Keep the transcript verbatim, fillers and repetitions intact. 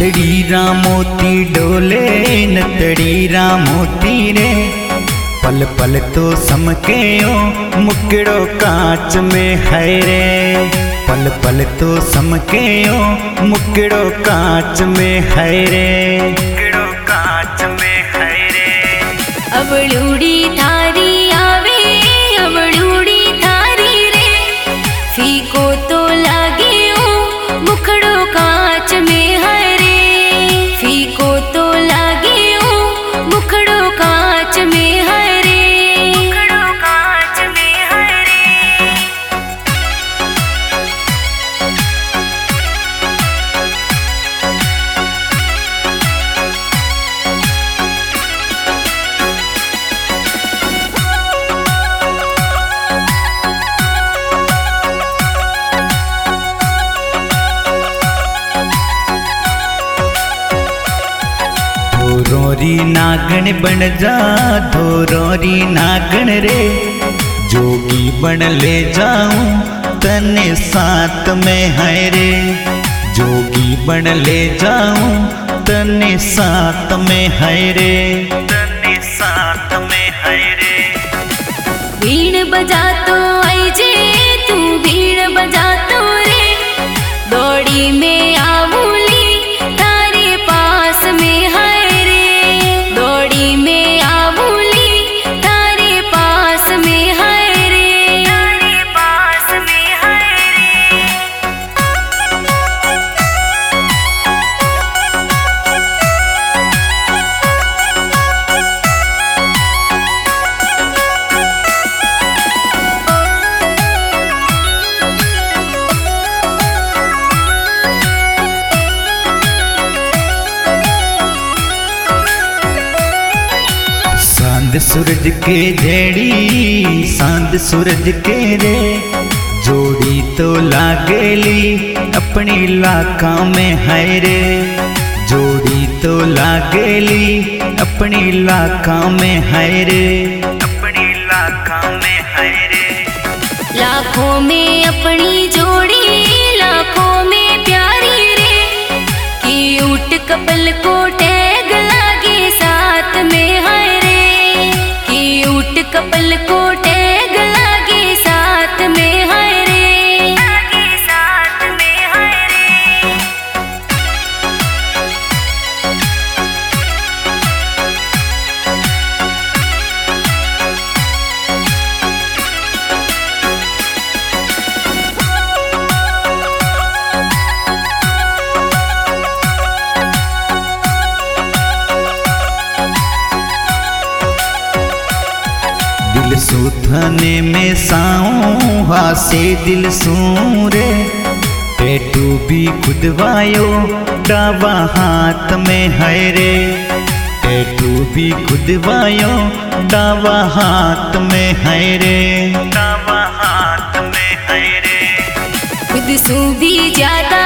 नतड़ी रामोती डोले नतड़ी रामोती रे, पल पल तो समके ओ मुकड़ो कांच में है रे, पल पल तो समके ओ मुकड़ो कांच में है रे, मुकड़ो कांच में है रे। अवळूड़ी थारी आवे अवळूड़ी थारी रे, फीको तो लागे ओ मुखड़ो कांच में है रे, फीको तो लागे ओ मुखड़ो कांच में है रे, मुखड़ो कांच में है रे। धोरोरी नागण बन जा धोरोरी नागण रे, जोगी बन ले जाऊं तने साथ में है रे, जोगी बन ले जाऊं तने साथ में है रे, तने साथ में है रे। बीण बजा तो आई जे तू बीण बजा तो रे, दौड़ी में आवूली थारे पास में है रे, दौड़ी में आवूली थारे पास में है रे, थारे पास में है रे। सांद सूरज के जेड़ी सांद सूरज के रे, जोड़ी तो लागेली अपनी लाका में है रे, जोड़ी तो लागेली अपनी लाका में है रे, अपनी लाका में है रे। लाखों में अपनी जोड़ी लाखों में प्यारी रे, कि ऊट कपल को टैग लागे साथ में है रे, कि ऊट कपल को टैग लागे साथ में है रे, लागे साथ में है रे। दिल सूथने में साऊं हासे दिल सूरे, पेटू भी खुदवायो डावा हाथ में है रे, पेटू भी खुदवायो डावा हाथ में है रे, डावा हाथ में है रे। खुद सू भी ज्यादा